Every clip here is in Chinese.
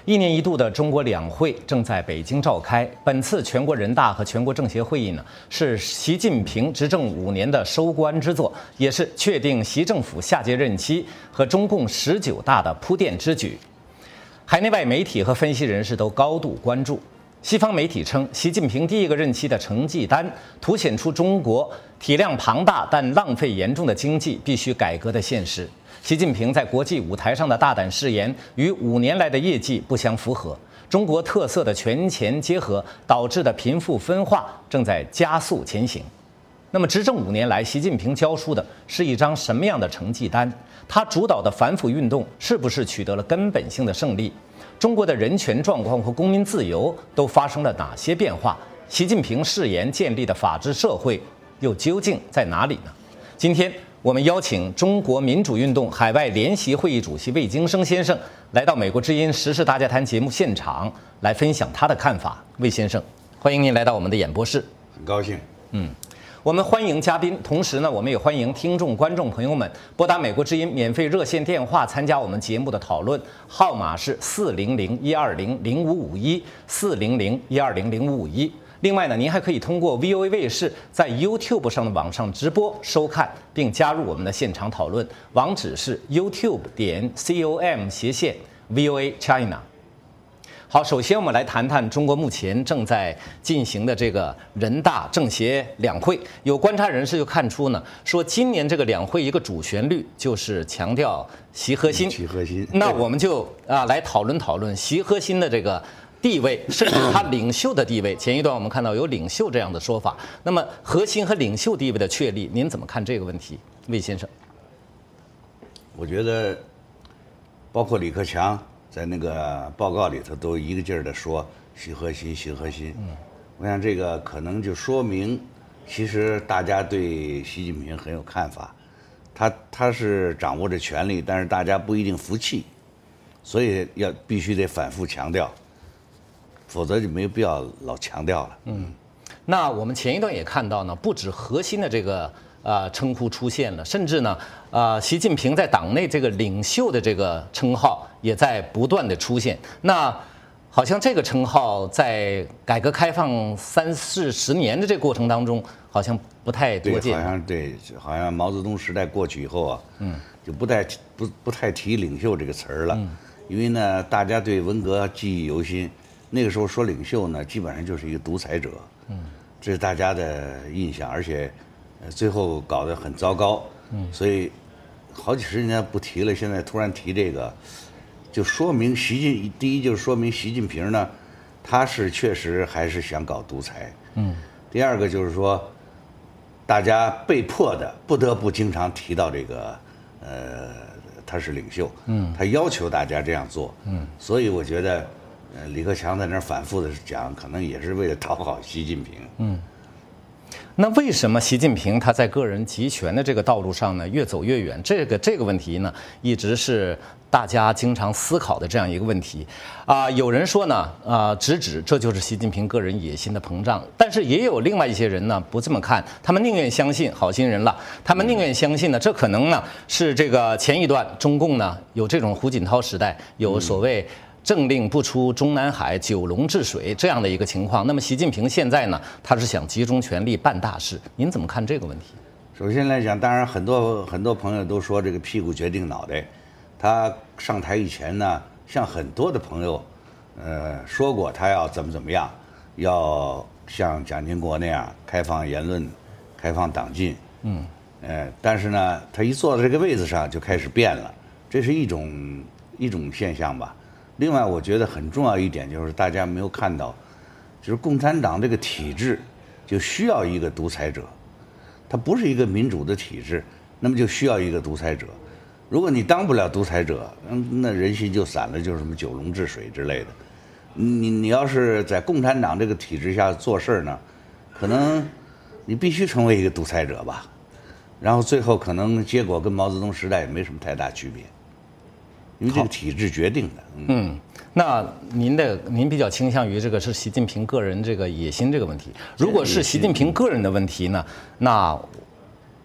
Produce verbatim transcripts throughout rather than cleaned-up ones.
一年一度的中国两会正在北京召开。本次全国人大和全国政协会议呢，是习近平执政五年的收官之作，也是确定习政府下届任期和中共十九大的铺垫之举。海内外媒体和分析人士都高度关注。西方媒体称，习近平第一个任期的成绩单凸显出中国体量庞大但浪费严重的经济必须改革的现实。习近平在国际舞台上的大胆誓言与五年来的业绩不相符合，中国特色的权钱结合导致的贫富分化正在加速前行。那么执政五年来，习近平交出的是一张什么样的成绩单？他主导的反腐运动是不是取得了根本性的胜利？中国的人权状况和公民自由都发生了哪些变化？习近平誓言建立的法治社会又究竟在哪里呢？今天我们邀请中国民主运动海外联席会议主席魏京生先生来到美国之音时事大家谈节目现场，来分享他的看法。魏先生，欢迎您来到我们的演播室。 很高兴。 嗯。我们欢迎嘉宾，同时呢，我们也欢迎听众、观众朋友们拨打美国之音免费热线电话参加我们节目的讨论，号码是四零零一二零零五五一四零零一二零零五五一。另外呢，您还可以通过 V O A 卫视在 YouTube 上的网上直播收看，并加入我们的现场讨论，网址是 YouTube 点 com 斜线 V O A China。好，首先我们来谈谈中国目前正在进行的这个人大政协两会。有观察人士就看出呢，说今年这个两会一个主旋律就是强调习核心。 习核心。 那我们就啊来讨论讨论习核心的这个地位，甚至他领袖的地位。前一段我们看到有领袖这样的说法。那么核心和领袖地位的确立，您怎么看这个问题，魏先生？ 我觉得，包括李克强。在那个报告里头都一个劲儿的说习核心习核心，嗯，我想这个可能就说明，其实大家对习近平很有看法，他他是掌握着权力，但是大家不一定服气，所以要必须得反复强调，否则就没有必要老强调了。 嗯，那我们前一段也看到呢，不止核心的这个呃称呼出现了，甚至呢，呃，习近平在党内这个领袖的这个称号也在不断的出现。那好像这个称号在改革开放三四十年的这个过程当中，好像不太多见。 对，好像对，好像毛泽东时代过去以后啊，嗯，就不太不不太提领袖这个词儿了，嗯，因为呢，大家对文革记忆犹新，那个时候说领袖呢，基本上就是一个独裁者，嗯，这是大家的印象，而且。最后搞得很糟糕，嗯，所以好几十年不提了，现在突然提这个，就说明习近第一就是说明习近平呢，他是确实还是想搞独裁，嗯，第二个就是说，大家被迫的不得不经常提到这个，呃，他是领袖，嗯，他要求大家这样做，嗯，所以我觉得，呃，李克强在那儿反复的讲，可能也是为了讨好习近平，嗯。 那为什么习近平他在个人集权的这个道路上呢越走越远？这个这个问题呢，一直是大家经常思考的这样一个问题。啊、呃，有人说呢，啊、呃，直指这就是习近平个人野心的膨胀。但是也有另外一些人呢不这么看，他们宁愿相信好心人了，他们宁愿相信呢，这可能呢是这个前一段中共呢有这种胡锦涛时代有所谓。政令不出中南海，九龙治水这样的一个情况。那么习近平现在呢，他是想集中权力办大事。您怎么看这个问题？ 首先来讲，当然很多很多朋友都说这个屁股决定脑袋。他上台以前呢，像很多的朋友，呃，说过他要怎么怎么样，要像蒋经国那样开放言论、开放党禁。嗯，呃，但是呢，他一坐到这个位子上就开始变了，这是一种一种现象吧。另外，我觉得很重要一点就是大家没有看到，就是共产党这个体制就需要一个独裁者，它不是一个民主的体制，那么就需要一个独裁者。如果你当不了独裁者，嗯，那人心就散了，就是什么九龙治水之类的。你你要是在共产党这个体制下做事呢，可能你必须成为一个独裁者吧，然后最后可能结果跟毛泽东时代也没什么太大区别。因为这个体制决定的。嗯， 嗯，那您的您比较倾向于这个是习近平个人这个野心这个问题。如果是习近平个人的问题呢，那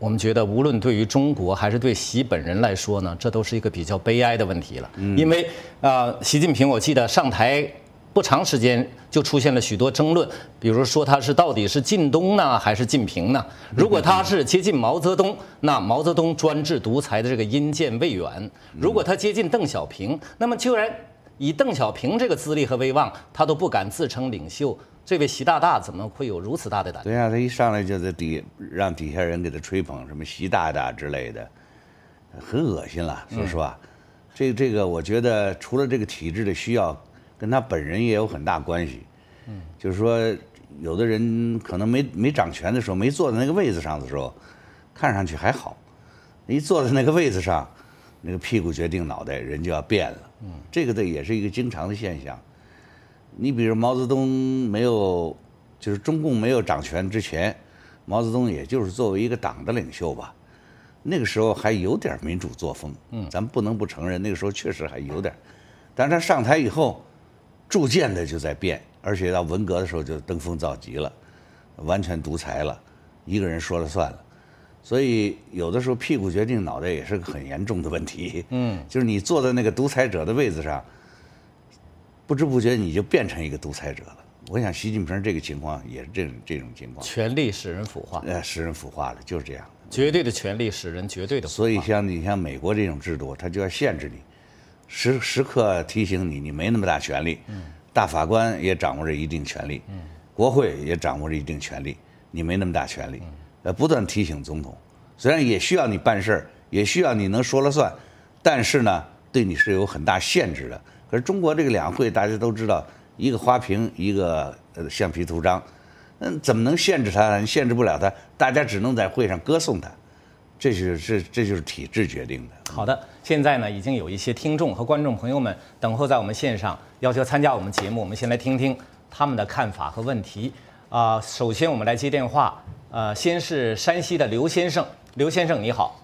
我们觉得，无论对于中国还是对习本人来说呢，这都是一个比较悲哀的问题了。嗯、因为呃，习近平我记得上台不长时间就出现了许多争论，比如说他是到底是靳东呢还是近平呢？如果他是接近毛泽东，那毛泽东专制独裁的这个阴间未远；如果他接近邓小平，那么居然以邓小平这个资历和威望，他都不敢自称领袖。这位习大大怎么会有如此大的胆？ 对呀、啊，他一上来就在底让底下人给他吹捧什么习大大之类的，很恶心了。说实话，嗯、这这个我觉得除了这个体制的需要，跟他本人也有很大关系。嗯，就是说，有的人可能没没掌权的时候，没坐在那个位子上的时候，看上去还好，一坐在那个位子上，那个屁股决定脑袋，人就要变了。嗯，这个的也是一个经常的现象。你比如毛泽东没有，就是中共没有掌权之前，毛泽东也就是作为一个党的领袖吧，那个时候还有点民主作风，嗯，咱们不能不承认，那个时候确实还有点。但是他上台以后，逐渐的就在变，而且到文革的时候就登峰造极了，完全独裁了，一个人说了算了。所以有的时候屁股决定脑袋也是个很严重的问题，嗯，就是你坐在那个独裁者的位子上。不知不觉你就变成一个独裁者了。我想习近平这个情况也是这种这种情况。 权力使人腐化， 呃，使人腐化了，就是这样。 绝对的权力使人绝对的腐化。 所以像你像美国这种制度，它就要限制你，时时刻提醒你，你没那么大权力。嗯。大法官也掌握着一定权力，嗯，国会也掌握着一定权力，你没那么大权力。嗯。呃，不断提醒总统，虽然也需要你办事儿，也需要你能说了算，但是呢，对你是有很大限制的。可是中国这个两会大家都知道，一个花瓶，一个呃橡皮图章，嗯，怎么能限制他？你限制不了他，大家只能在会上歌颂他，这是这这就是体制决定的。 好的，现在呢已经有一些听众和观众朋友们等候在我们线上，要求参加我们节目，我们先来听听他们的看法和问题。啊、呃，首先我们来接电话，呃，先是山西的刘先生，刘先生你好。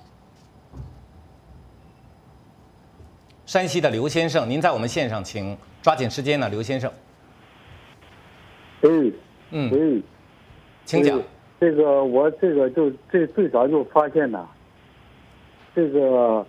山西的刘先生，您在我们线上，请抓紧时间呢，刘先生。 嗯嗯嗯， 请讲。 这个我这个就最最早就发现呐，这个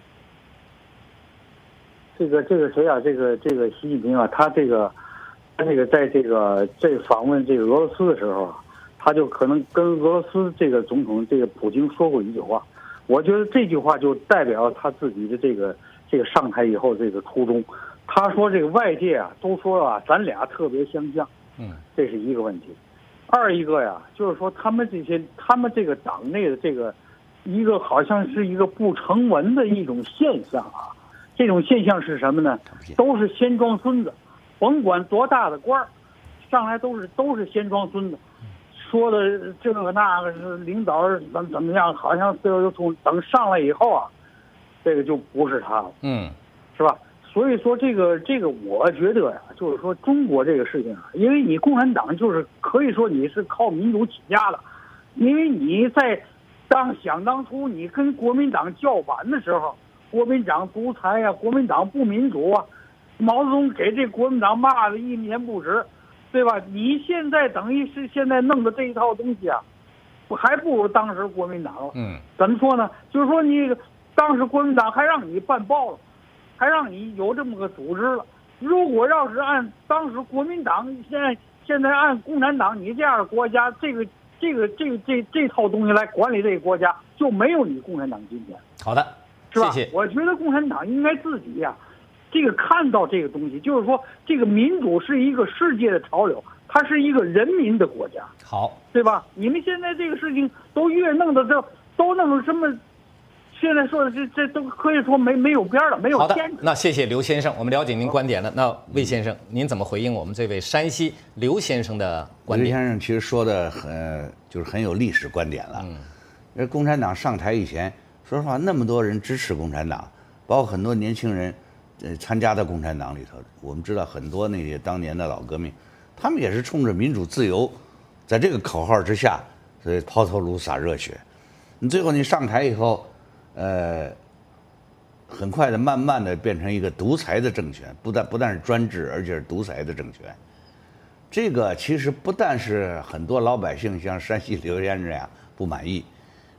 这个这个谁啊，这个这个习近平啊，他这个他这个在这个这访问这个俄罗斯的时候啊，他就可能跟俄罗斯这个总统这个普京说过一句话，我觉得这句话就代表他自己的这个。这个上台以后这个初衷，他说这个外界啊都说啊咱俩特别相像，嗯，这是一个问题。二一个呀，就是说他们这些他们这个党内的这个一个好像是一个不成文的一种现象啊。这种现象是什么呢？都是先装孙子，甭管多大的官儿，上来都是都是先装孙子，说的这个那个是领导怎怎么样，好像就从等上来以后啊。这个就不是他了，嗯，是吧？所以说这个这个，我觉得呀，就是说中国这个事情啊，因为你共产党就是可以说你是靠民主起家的，因为你在当想当初你跟国民党叫板的时候，国民党独裁呀、啊，国民党不民主啊，毛泽东给这国民党骂的一言不值，对吧？你现在等于是现在弄的这一套东西啊，我还不如当时国民党了。嗯，怎么说呢？就是说你。当时国民党还让你办报了，还让你有这么个组织了。如果要是按当时国民党现在现在按共产党你这样的国家，这个这个这个、这这套东西来管理这个国家，就没有你共产党今天。 好的， 是吧？ 谢谢。 我觉得共产党应该自己呀、啊，这个看到这个东西，就是说这个民主是一个世界的潮流，它是一个人民的国家。 好， 对吧？你们现在这个事情都越弄的这都弄成什么？现在说的这这都可以说没没有边了，没有天。 好的，那谢谢刘先生，我们了解您观点了。那魏先生，您怎么回应我们这位山西刘先生的观点？ 刘先生其实说的很就是很有历史观点了。嗯，因为共产党上台以前，说实话，那么多人支持共产党，包括很多年轻人，呃，参加到共产党里头。我们知道很多那些当年的老革命，他们也是冲着民主自由，在这个口号之下，所以抛头颅洒热血。你最后你上台以后。呃，很快的，慢慢的变成一个独裁的政权，不但不但是专制，而且是独裁的政权。这个其实不但是很多老百姓像山西刘先生这样不满意，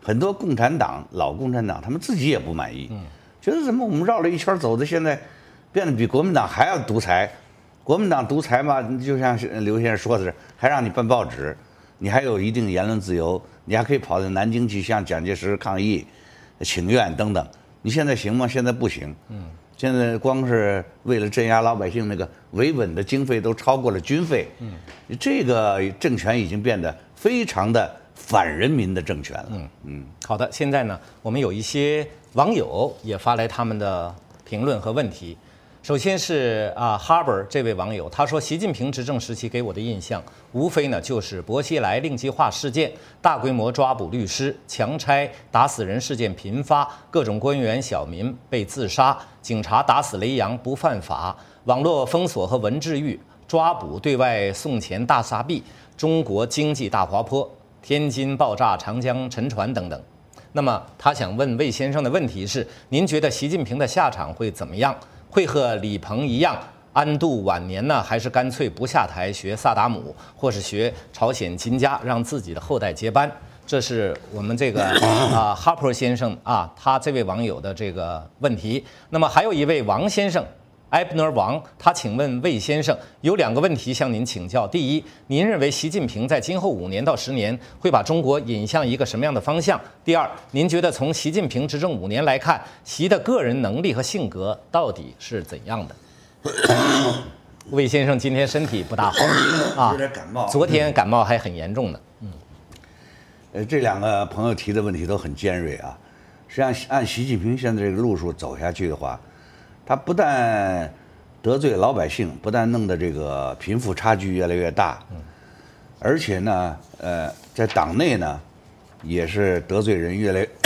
很多共产党老共产党他们自己也不满意，嗯，觉得怎么我们绕了一圈走的，现在变得比国民党还要独裁。国民党独裁嘛，就像刘先生说的是，还让你办报纸，你还有一定言论自由，你还可以跑到南京去向蒋介石抗议、请愿等等。你现在行吗？现在不行。嗯，现在光是为了镇压老百姓，那个维稳的经费都超过了军费。嗯，这个政权已经变得非常的反人民的政权了。嗯嗯，好的，现在呢，我们有一些网友也发来他们的评论和问题。首先是啊 ，Harbor 这位网友，他说，习近平执政时期给我的印象，无非呢就是薄熙来令计划事件、大规模抓捕律师、强拆打死人事件频发，各种官员小民被自杀，警察打死雷洋不犯法，网络封锁和文字狱、抓捕对外送钱大撒币，中国经济大滑坡，天津爆炸、长江沉船等等。那么他想问魏先生的问题是：您觉得习近平的下场会怎么样？会和李鹏一样安度晚年呢，还是干脆不下台学萨达姆，或是学朝鲜金家，让自己的后代接班？这是我们这个啊哈珀先生啊，他这位网友的这个问题。那么还有一位王先生。埃布尔王，他请问魏先生有两个问题向您请教。第一，您认为习近平在今后五年到十年会把中国引向一个什么样的方向？第二，您觉得从习近平执政五年来看，习的个人能力和性格到底是怎样的？魏先生今天身体不大好啊， 有点感冒， 昨天感冒还很严重呢。嗯， 呃，这两个朋友提的问题都很尖锐啊。实际上，按习近平现在这个路数走下去的话，他不但得罪老百姓，不但弄得这个贫富差距越来越大，而且呢，呃，在党内呢，也是得罪人越来越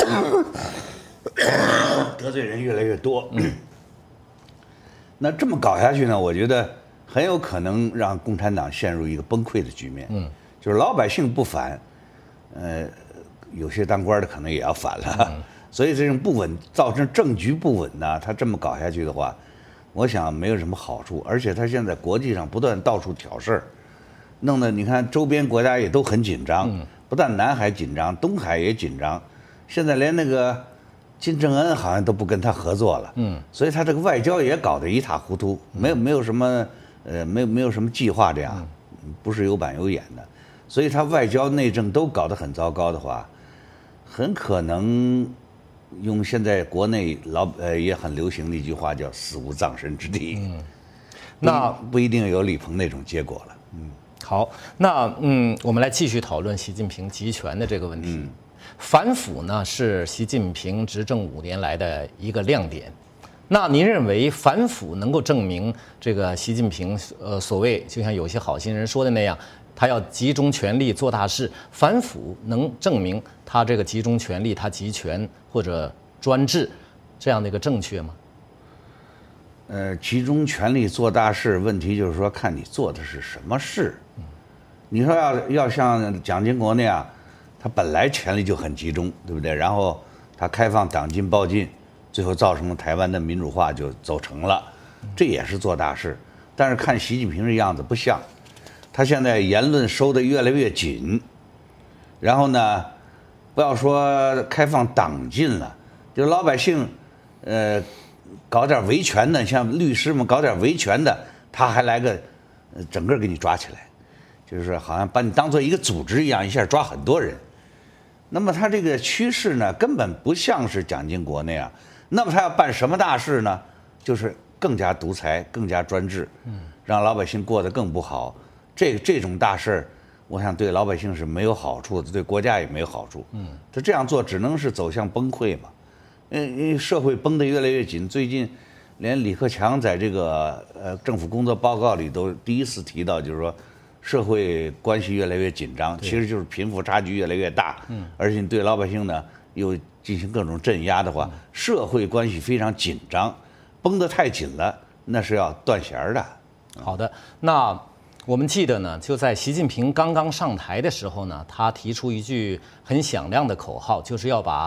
得罪人越来越多。那这么搞下去呢，我觉得很有可能让共产党陷入一个崩溃的局面。嗯，就是老百姓不反，呃，有些当官的可能也要反了。嗯，所以这种不稳造成政局不稳呢，他这么搞下去的话，我想没有什么好处。而且他现在国际上不断到处挑事儿，弄得你看周边国家也都很紧张，不但南海紧张，东海也紧张。现在连那个金正恩好像都不跟他合作了，嗯，所以他这个外交也搞得一塌糊涂，没有没有什么呃没有没有什么计划，这样不是有板有眼的，所以他外交内政都搞得很糟糕的话，很可能。用现在国内老呃也很流行的一句话叫"死无葬身之地"，嗯，那不一定有李鹏那种结果了。嗯， 好，那嗯，我们来继续讨论习近平集权的这个问题。嗯，反腐呢是习近平执政五年来的一个亮点。那您认为反腐能够证明这个习近平呃所谓就像有些好心人说的那样？他要集中权力做大事，反腐能证明他这个集中权力、他集权或者专制这样的一个正确吗？ 呃，集中权力做大事，问题就是说看你做的是什么事。嗯，你说要要像蒋经国那样，他本来权力就很集中，对不对？然后他开放党禁报禁，最后造成台湾的民主化就走成了，这也是做大事。但是看习近平这样子不像。他现在言论收得越来越紧，然后呢，不要说开放党禁了，就老百姓，呃，搞点维权的，像律师们搞点维权的，他还来个，呃，整个给你抓起来，就是好像把你当做一个组织一样，一下抓很多人。那么他这个趋势呢，根本不像是蒋经国那样。那么他要办什么大事呢？就是更加独裁，更加专制，嗯，让老百姓过得更不好。这这种大事儿，我想对老百姓是没有好处的，对国家也没有好处。嗯，他这样做只能是走向崩溃嘛。因为社会绷得越来越紧，最近连李克强在这个呃政府工作报告里都第一次提到，就是说社会关系越来越紧张，其实就是贫富差距越来越大。嗯，而且你对老百姓呢又进行各种镇压的话，社会关系非常紧张，绷得太紧了，那是要断弦的。 好的，那。我们记得呢，就在习近平刚刚上台的时候呢，他提出一句很响亮的口号，就是要把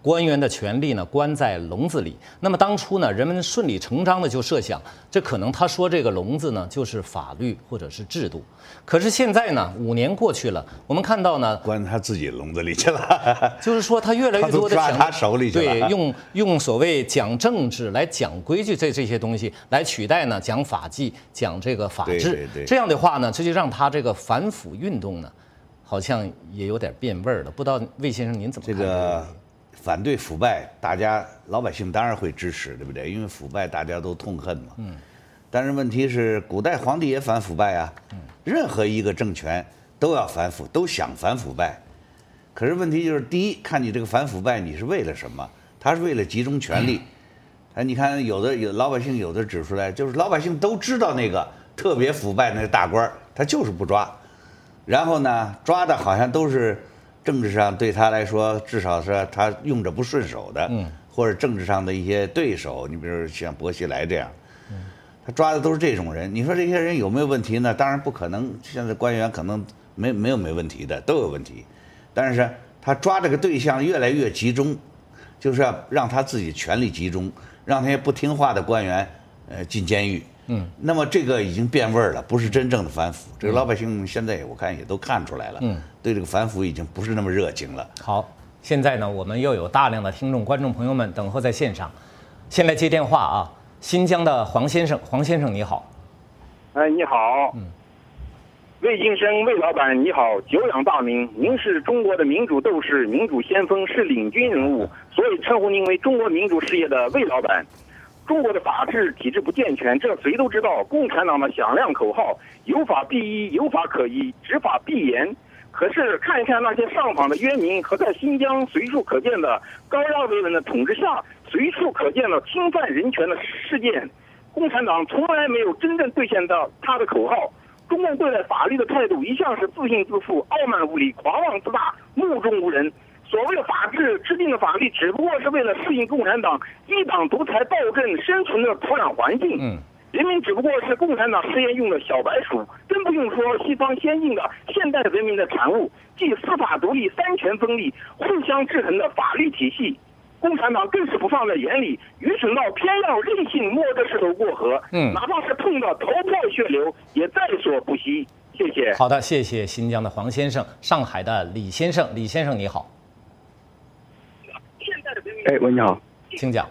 官员的权力呢关在笼子里。那么当初呢，人们顺理成章的就设想，这可能他说这个笼子呢就是法律或者是制度。可是现在呢，五年过去了，我们看到呢， 关他自己笼子里去了。 就是说他越来越多的抓他手里去了。 对，用用所谓讲政治来讲规矩这这些东西来取代呢讲法纪、讲这个法治。 对对对， 这样的话呢，这就让他这个反腐运动呢，好像也有点变味儿了。不知道魏先生您怎么看？ 这个反对腐败，大家老百姓当然会支持，对不对？因为腐败大家都痛恨嘛。嗯。但是问题是，古代皇帝也反腐败啊。嗯。任何一个政权都要反腐，都想反腐败。可是问题就是，第一，看你这个反腐败你是为了什么？他是为了集中权力。哎、嗯，你看有的有老百姓有的指出来，就是老百姓都知道那个特别腐败那个大官，他就是不抓。然后呢，抓的好像都是政治上对他来说，至少是他用着不顺手的，嗯，或者政治上的一些对手，你比如像薄熙来这样，嗯，他抓的都是这种人。你说这些人有没有问题呢？当然不可能，现在官员可能没没有没问题的，都有问题。但是他抓这个对象越来越集中，就是要让他自己权力集中，让那些不听话的官员呃进监狱。嗯，那么这个已经变味儿了，不是真正的反腐。这个老百姓现在我看也都看出来了，嗯，对这个反腐已经不是那么热情了。 好，现在呢，我们又有大量的听众、观众朋友们等候在线上，先来接电话啊。新疆的黄先生，黄先生你好。 哎，你好。嗯。魏晋生，魏老板你好，久仰大名，您是中国的民主斗士、民主先锋，是领军人物，所以称呼您为中国民主事业的魏老板。中国的法治体制不健全，这谁都知道。共产党的响亮口号“有法必依，有法可依，执法必严”。可是看一看那些上访的冤民和在新疆随处可见的高压维稳的统治下随处可见的侵犯人权的事件，共产党从来没有真正兑现到他的口号。中共对待法律的态度一向是自信自负、傲慢无礼、狂妄自大、目中无人。所谓的法治制定的法律，只不过是为了适应共产党一党独裁暴政生存的土壤环境。嗯，人民只不过是共产党实验用的小白鼠，真不用说西方先进的现代文明的产物，即司法独立、三权分立、互相制衡的法律体系。共产党更是不放在眼里，愚蠢到偏要任性摸着石头过河。嗯，哪怕是碰到头破血流，也在所不惜。谢谢。 好的，谢谢新疆的黄先生，上海的李先生，李先生你好。 哎，喂，你好， 请讲。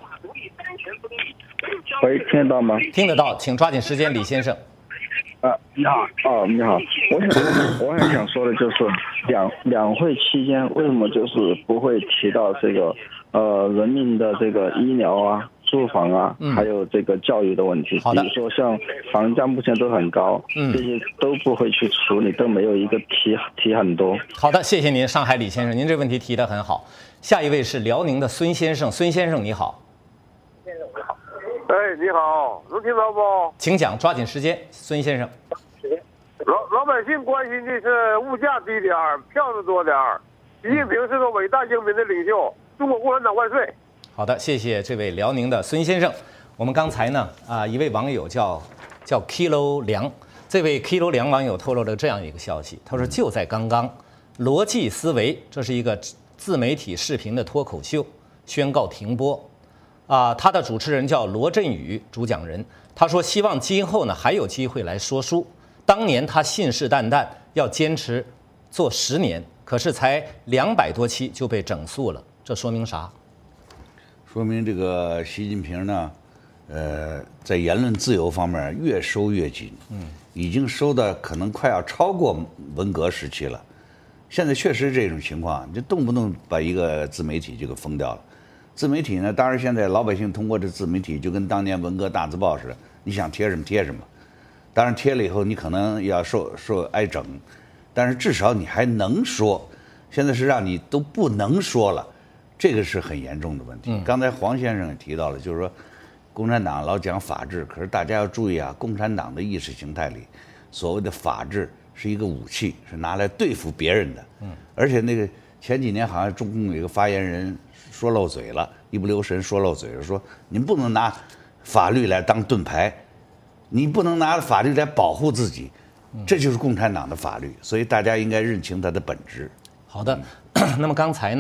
喂，听得到吗？ 听得到，请抓紧时间，李先生。 啊，你好，哦，你好，我想，我很想说的就是两两会期间为什么就是不会提到这个呃人民的这个医疗啊、住房啊，嗯、还有这个教育的问题。比如说像房价目前都很高，嗯，这些都不会去处理，都没有一个提提很多。 好的，谢谢您，上海李先生，您这个问题提得很好。下一位是辽宁的孙先生，孙先生你好。 先生你好。哎，你好，能听到不？ 请讲，抓紧时间，孙先生。 老老百姓关心的是物价低点儿，票子多点儿。习近平是个伟大英明的领袖，中国共产党万岁！ 好的，谢谢这位辽宁的孙先生。我们刚才呢，啊、呃，一位网友叫叫 Kilo 梁，这位 Kilo 梁网友透露了这样一个消息，他说就在刚刚，逻辑思维这是一个自媒体视频的脱口秀宣告停播。啊、呃，他的主持人叫罗振宇，主讲人。他说希望今后呢还有机会来说书。当年他信誓旦旦要坚持做十年，可是才两百多期就被整肃了，这说明啥？ 说明这个习近平呢，呃，在言论自由方面越收越紧，嗯，已经收的可能快要超过文革时期了。现在确实这种情况，你动不动把一个自媒体就给封掉了。自媒体呢，当然现在老百姓通过这自媒体就跟当年文革大字报似的，你想贴什么贴什么。当然贴了以后，你可能要受受挨整，但是至少你还能说。现在是让你都不能说了，这个是很严重的问题。嗯、刚才黄先生也提到了，就是说，共产党老讲法治，可是大家要注意啊，共产党的意识形态里，所谓的法治是一个武器，是拿来对付别人的。嗯，而且那个前几年好像中共有一个发言人说漏嘴了，一不留神说漏嘴了，说你不能拿法律来当盾牌。你不能拿法律来保护自己，这就是共产党的法律，所以大家应该认清它的本质。 好的，那么刚才呢，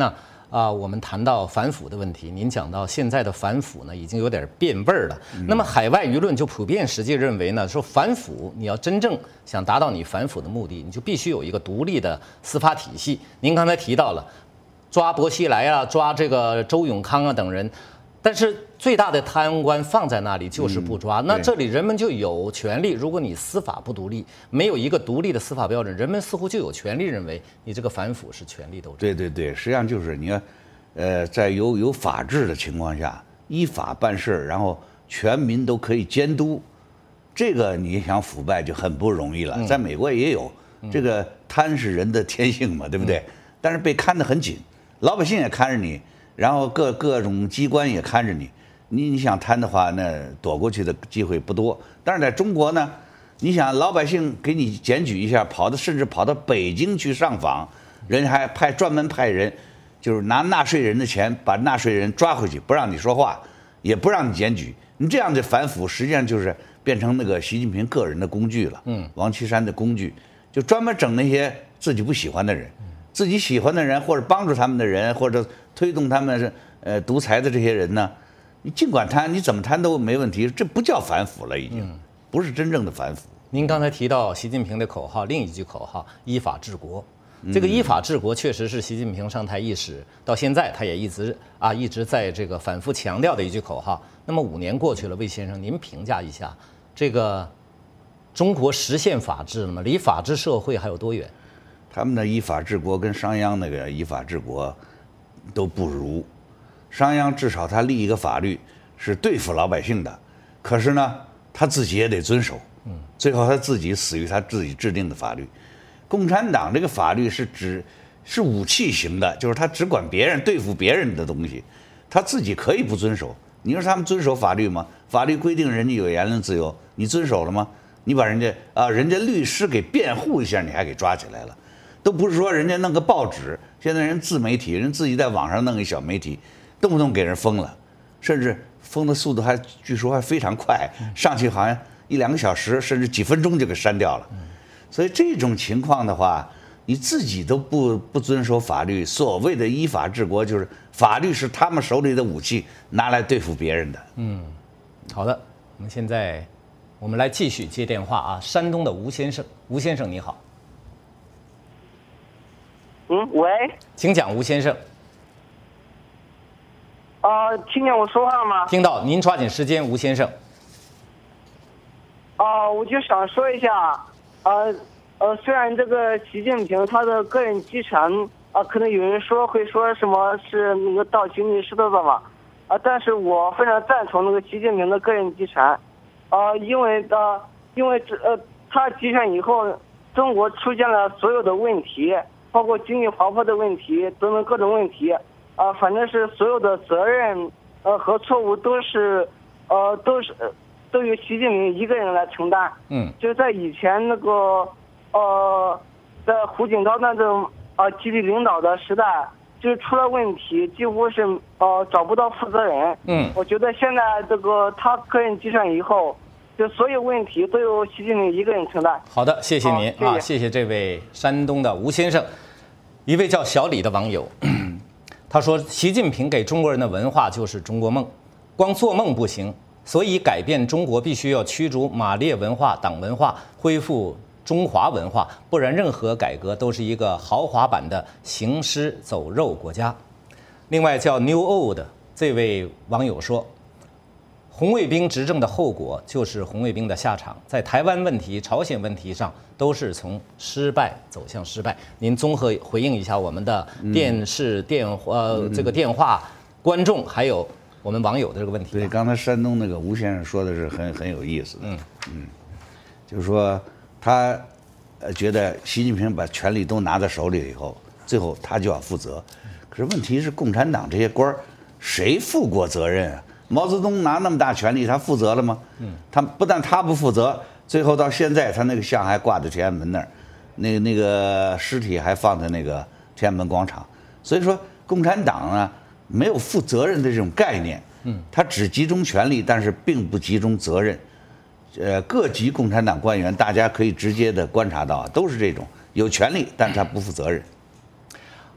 啊，我们谈到反腐的问题，您讲到现在的反腐呢，已经有点变味儿了。嗯、那么海外舆论就普遍实际认为呢，说反腐你要真正想达到你反腐的目的，你就必须有一个独立的司法体系。您刚才提到了抓薄熙来啊，抓这个周永康啊等人，但是最大的贪官放在那里就是不抓。嗯、那这里人们就有权利，如果你司法不独立，没有一个独立的司法标准，人们似乎就有权利认为你这个反腐是权力斗争。 对对对，实际上就是你看。呃，在有有法治的情况下，依法办事，然后全民都可以监督，这个你想腐败就很不容易了。嗯、在美国也有，这个贪是人的天性嘛，对不对？嗯、但是被看得很紧，老百姓也看着你，然后各各种机关也看着你，你你想贪的话，那躲过去的机会不多。但是在中国呢，你想老百姓给你检举一下，跑到甚至跑到北京去上访，人还派专门派人。就是拿纳税人的钱把纳税人抓回去，不让你说话，也不让你检举。你这样的反腐，实际上就是变成那个习近平个人的工具了。嗯，王岐山的工具，就专门整那些自己不喜欢的人，自己喜欢的人或者帮助他们的人，或者推动他们呃独裁的这些人呢，你尽管贪，你怎么贪都没问题，这不叫反腐了，已经不是真正的反腐。 您刚才提到习近平的口号，另一句口号“依法治国”。这个依法治国确实是习近平上台伊始到现在，他也一直啊一直在这个反复强调的一句口号。那么五年过去了，魏先生，您评价一下，这个中国实现法治了吗？离法治社会还有多远？ 他们的依法治国跟商鞅那个依法治国都不如。商鞅至少他立一个法律是对付老百姓的，可是呢他自己也得遵守，嗯，最后他自己死于他自己制定的法律。共产党这个法律是指是武器型的，就是他只管别人对付别人的东西，他自己可以不遵守。你说他们遵守法律吗？法律规定人家有言论自由，你遵守了吗？你把人家啊，人家律师给辩护一下，你还给抓起来了，都不是说人家弄个报纸，现在人自媒体，人自己在网上弄一小媒体，动不动给人封了，甚至封的速度还据说还非常快，上去好像一两个小时，甚至几分钟就给删掉了。所以这种情况的话，你自己都不不遵守法律，所谓的依法治国，就是法律是他们手里的武器，拿来对付别人的。 嗯，好的，我们现在我们来继续接电话啊，山东的吴先生，吴先生你好。 嗯，喂， 请讲，吴先生。 啊、呃，听见我说话吗？ 听到，您抓紧时间，吴先生。 啊、呃，我就想说一下。呃呃，虽然这个习近平他的个人遗产啊、呃，可能有人说会说什么是那个倒行逆施的吧，啊、呃，但是我非常赞同那个习近平的个人遗产，啊、呃，因为呃，因为这呃，他集权以后，中国出现了所有的问题，包括经济滑坡的问题等等各种问题，啊、呃，反正是所有的责任呃和错误都是呃都是。呃都由习近平一个人来承担。嗯，就是在以前那个，呃，在胡锦涛那种呃集体领导的时代，就是出了问题，几乎是呃找不到负责人。嗯，我觉得现在这个他个人集权以后，就所有问题都由习近平一个人承担。 好的，谢谢您啊，谢谢, 谢谢这位山东的吴先生，一位叫小李的网友，他说习近平给中国人的文化就是中国梦，光做梦不行。所以改变中国必须要驱逐马列文化、党文化，恢复中华文化，不然任何改革都是一个豪华版的行尸走肉国家。另外叫 New Old 这位网友说，红卫兵执政的后果就是红卫兵的下场，在台湾问题、朝鲜问题上都是从失败走向失败。您综合回应一下我们的电视、电呃这个电话观众还有我们网友的这个问题。 对，刚才山东那个吴先生说的是很很有意思的。嗯嗯，就是说他呃觉得习近平把权力都拿在手里以后，最后他就要负责。可是问题是，共产党这些官儿谁负过责任啊？毛泽东拿那么大权力，他负责了吗？嗯，他不但他不负责，最后到现在他那个像还挂在天安门那儿，那那个尸体还放在那个天安门广场。所以说，共产党呢没有负责任的这种概念。嗯，他只集中权力，但是并不集中责任。呃，各级共产党官员，大家可以直接的观察到，都是这种有权力，但是他不负责任。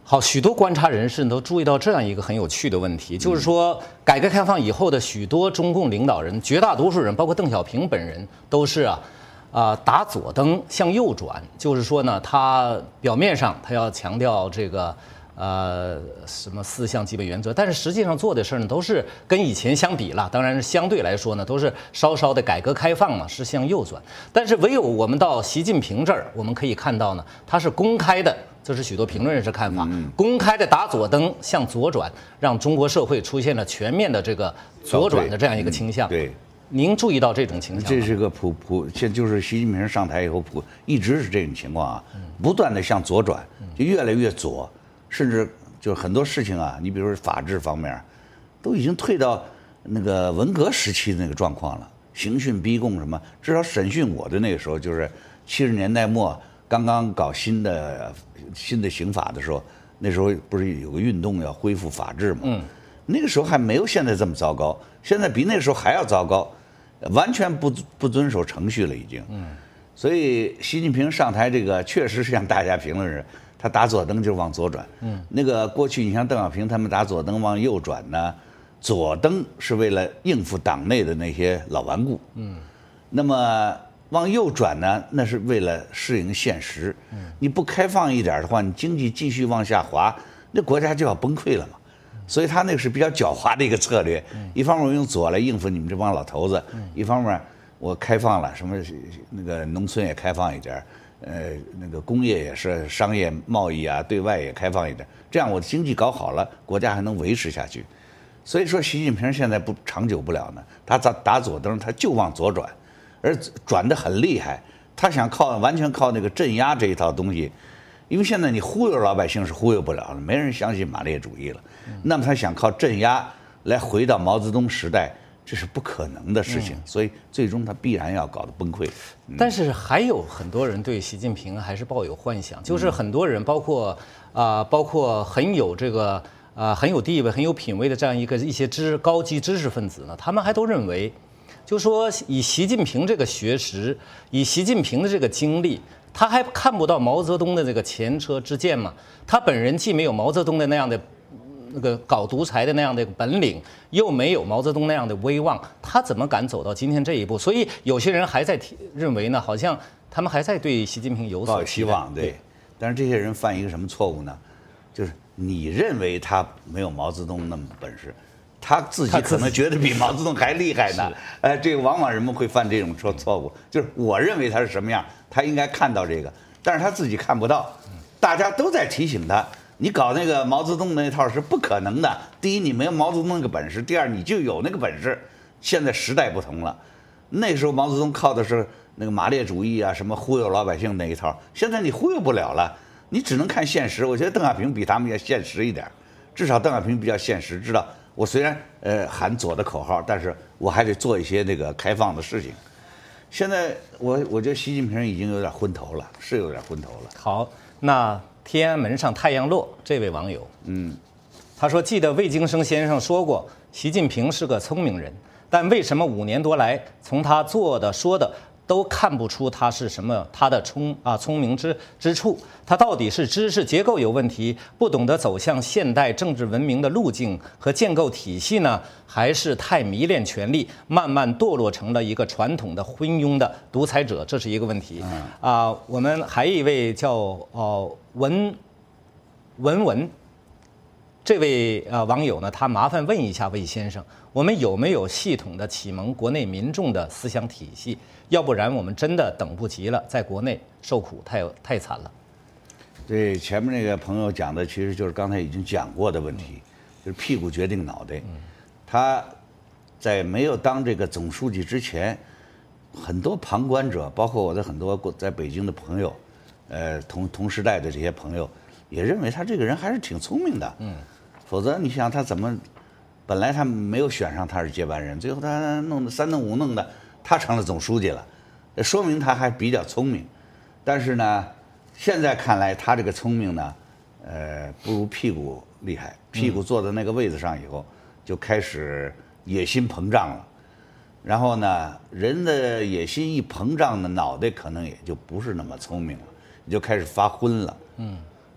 好，许多观察人士都注意到这样一个很有趣的问题，就是说，改革开放以后的许多中共领导人，绝大多数人，包括邓小平本人，都是啊，啊、呃、打左灯向右转，就是说呢，他表面上他要强调这个呃什么四项基本原则，但是实际上做的事儿呢，都是跟以前相比了，当然是相对来说呢，都是稍稍的改革开放嘛，是向右转。但是唯有我们到习近平这儿，我们可以看到呢，他是公开的。这是许多评论人士看法，嗯、公开的打左灯向左转，让中国社会出现了全面的这个左转的这样一个倾向。 嗯、对， 您注意到这种倾向吗？ 这是个普普，现就是习近平上台以后普一直是这种情况啊，不断的向左转，就越来越左，甚至就是很多事情啊，你比如说法治方面，都已经退到那个文革时期的那个状况了，刑讯逼供什么，至少审讯我的那个时候就是七十年代末。刚刚搞新的新的刑法的时候，那时候不是有个运动要恢复法治嘛？嗯，那个时候还没有现在这么糟糕，现在比那个时候还要糟糕，完全不不遵守程序了已经。嗯，所以习近平上台这个确实是像大家评论是，他打左灯就是往左转。嗯，那个过去你像邓小平他们打左灯往右转呢，左灯是为了应付党内的那些老顽固。嗯，那么。往右转呢，那是为了适应现实。你不开放一点的话，你经济继续往下滑，那国家就要崩溃了嘛。所以他那个是比较狡猾的一个策略。一方面我用左来应付你们这帮老头子，一方面我开放了，什么那个农村也开放一点，呃，那个工业也是商业贸易啊，对外也开放一点，这样我的经济搞好了，国家还能维持下去。所以说习近平现在不长久不了呢，他打打左灯，他就往左转。而转得很厉害，他想靠完全靠那个镇压这一套东西，因为现在你忽悠老百姓是忽悠不了了，没人相信马列主义了。那么他想靠镇压来回到毛泽东时代，这是不可能的事情，所以最终他必然要搞得崩溃。 嗯、但是还有很多人对习近平还是抱有幻想，就是很多人包括啊、呃，包括很有这个啊、呃、很有地位、很有品位的这样一个一些知高级知识分子呢，他们还都认为。就说以习近平这个学识，以习近平的这个经历，他还看不到毛泽东的这个前车之鉴吗？他本人既没有毛泽东的那样的那个搞独裁的那样的本领，又没有毛泽东那样的威望，他怎么敢走到今天这一步？所以有些人还在认为呢，好像他们还在对习近平有所希望。对，但是这些人犯一个什么错误呢？就是你认为他没有毛泽东那么本事。他自己可能觉得比毛泽东还厉害呢，哎，这个往往人们会犯这种错错误，就是我认为他是什么样，他应该看到这个，但是他自己看不到，大家都在提醒他，你搞那个毛泽东那套是不可能的。第一，你没有毛泽东那个本事；第二，你就有那个本事。现在时代不同了，那时候毛泽东靠的是那个马列主义啊，什么忽悠老百姓那一套，现在你忽悠不了了，你只能看现实。我觉得邓小平比他们要现实一点，至少邓小平比较现实，知道。我虽然呃喊左的口号，但是我还得做一些那个开放的事情。现在我我觉得习近平已经有点昏头了，是有点昏头了。 好，那天安门上太阳落这位网友，嗯，他说记得魏京生先生说过，习近平是个聪明人，但为什么五年多来从他做的说的都看不出他是什么他的聪啊聪明之之处，他到底是知识结构有问题，不懂得走向现代政治文明的路径和建构体系呢，还是太迷恋权力，慢慢堕落成了一个传统的昏庸的独裁者？这是一个问题。啊、呃，我们还有一位叫哦文文文。这位呃网友呢，他麻烦问一下魏先生，我们有没有系统的启蒙国内民众的思想体系？要不然我们真的等不及了，在国内受苦太太惨了。 对，前面那个朋友讲的，其实就是刚才已经讲过的问题，就是屁股决定脑袋。他在没有当这个总书记之前，很多旁观者，包括我的很多在北京的朋友，呃，同同时代的这些朋友，也认为他这个人还是挺聪明的。嗯。否则你想他怎么，本来他没有选上他是接班人，最后他弄得三弄五弄的，他成了总书记了，说明他还比较聪明。但是呢，现在看来他这个聪明呢，呃，不如屁股厉害。屁股坐在那个位子上以后，就开始野心膨胀了。然后呢，人的野心一膨胀呢，脑袋可能也就不是那么聪明了，你就开始发昏了。嗯。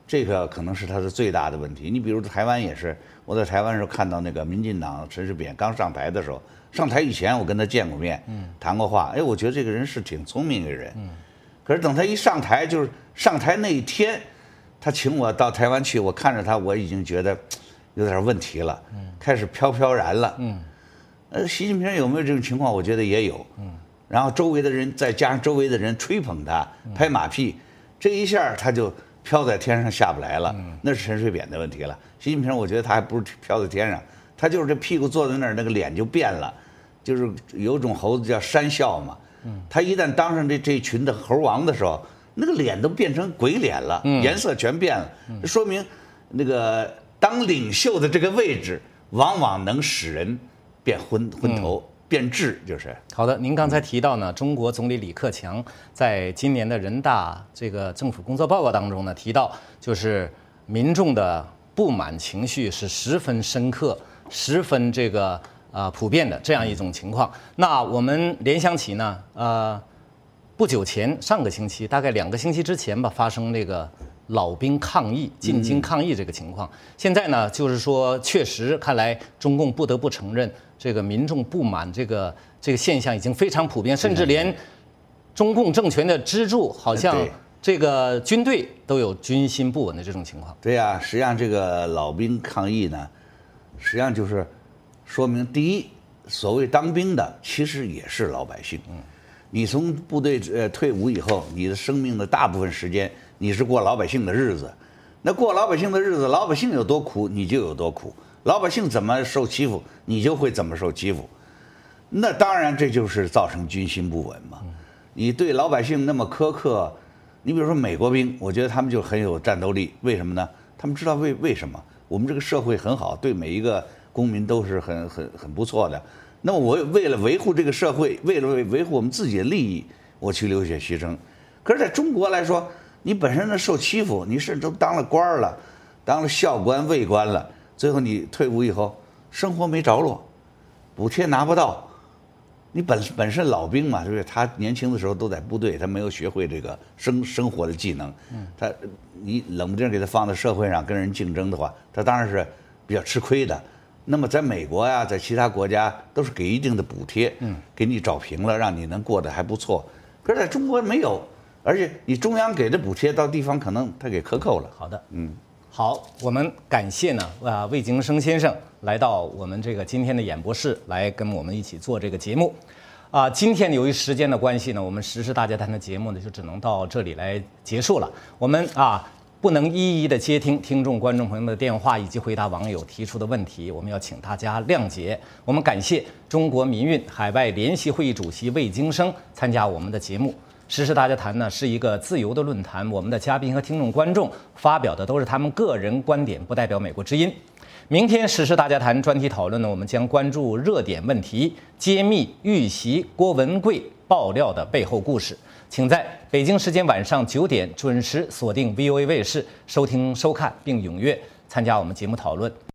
这个可能是他的最大的问题。你比如台湾也是，我在台湾时候看到那个民进党陈水扁刚上台的时候，上台以前我跟他见过面，嗯，谈过话，哎，我觉得这个人是挺聪明的人，嗯，可是等他一上台，就是上台那一天，他请我到台湾去，我看着他，我已经觉得有点问题了，嗯，开始飘飘然了，嗯，呃，习近平有没有这种情况？我觉得也有，嗯，然后周围的人再加上周围的人吹捧他、拍马屁，这一下他就飘在天上下不来了，那是陈水扁的问题了。习近平，我觉得他还不是飘在天上，他就是这屁股坐在那儿，那个脸就变了，就是有种猴子叫山笑嘛。他一旦当上这这群的猴王的时候，那个脸都变成鬼脸了，颜色全变了，这说明那个当领袖的这个位置，往往能使人变昏昏头。嗯变质就是好的。您刚才提到呢，中国总理李克强在今年的人大这个政府工作报告当中呢，提到就是民众的不满情绪是十分深刻、十分这个呃普遍的这样一种情况。那我们联想起呢，呃，不久前上个星期，大概两个星期之前吧，发生这个老兵抗议、进京抗议这个情况。现在呢，就是说，确实看来中共不得不承认。这个民众不满这个这个现象已经非常普遍，甚至连中共政权的支柱，好像这个军队都有军心不稳的这种情况。 对呀、啊，实际上这个老兵抗议呢，实际上就是说明，第一，所谓当兵的其实也是老百姓。嗯，你从部队呃退伍以后，你的生命的大部分时间你是过老百姓的日子，那过老百姓的日子，老百姓有多苦，你就有多苦。老百姓怎么受欺负，你就会怎么受欺负，那当然这就是造成军心不稳嘛。你对老百姓那么苛刻，你比如说美国兵，我觉得他们就很有战斗力，为什么呢？他们知道为为什么我们这个社会很好，对每一个公民都是很很很不错的。那么我为了维护这个社会，为了维护我们自己的利益，我去流血牺牲。可是在中国来说，你本身呢受欺负，你甚至都当了官了，当了校官、尉官了。最后你退伍以后，生活没着落，补贴拿不到，你本本身老兵嘛，对不对？他年轻的时候都在部队，他没有学会这个生生活的技能，他你冷不丁给他放在社会上跟人竞争的话，他当然是比较吃亏的。那么在美国呀，在其他国家都是给一定的补贴，给你找平了，让你能过得还不错。可是在中国没有，而且你中央给的补贴到地方可能他给克扣了。 好的，嗯。好，我们感谢呢，啊，魏京生先生来到我们这个今天的演播室来跟我们一起做这个节目，啊，今天由于时间的关系呢，我们时事大家谈的节目呢就只能到这里来结束了。我们啊不能一一的接听听众、观众朋友们的电话以及回答网友提出的问题，我们要请大家谅解。我们感谢中国民运海外联席会议主席魏京生参加我们的节目。时事大家谈呢是一个自由的论坛，我们的嘉宾和听众观众发表的都是他们个人观点，不代表美国之音。明天时事大家谈专题讨论呢，我们将关注热点问题，揭秘遇袭郭文贵爆料的背后故事。请在北京时间晚上九点准时锁定 V O A 卫视收听收看，并踊跃参加我们节目讨论。